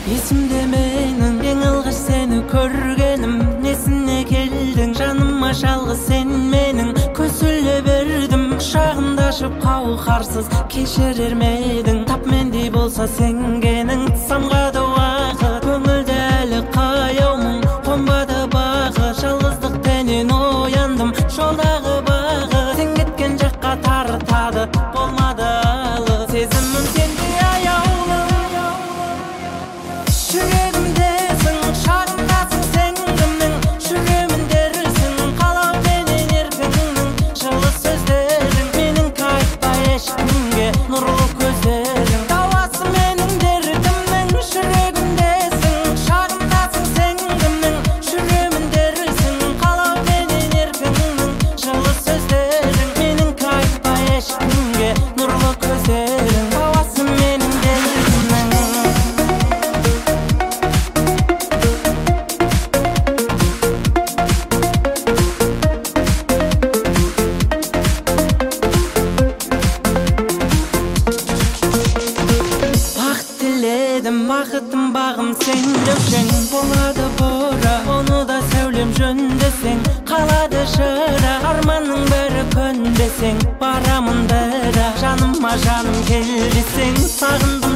Есімде менің ең алғаш сені көргенім, несіне келдің жаныма жалғыз сен менің. Көсіле бердім құшағымда ашып қауқарсыз, кешірер медің тап мендей болса сенгенің. Самғады уақыт көңілді әлі қаяумын, қонбады бағы жалғыздық тенен ояндым. Жолдағы бағы сен кеткен жаққа тартады, болмады алыс сезімім сенде аяулы. Жүрегімдесің, шағындасың сен кімнің, жүремін дерсің қалауменен еркіңнің. Жылы сөздерің менің қайтпай ешкімге, нұрлы көздерің дауасы менің дертімнің. Жүрегімдесің, шағындасың сен кімнің, жүремін дерсің қалауменен еркіңнің. Жылы сөздерің менің қайтпай ешкімге, нұрлы көздерің дауасы менің дертімнің. Бақытым бағым сен деушең, болады бора оны да сәулем жөндесең. Қалады жыра арманның бәрі көнбесең, барамын бәрі жаныма жаным кел десең. Сағындым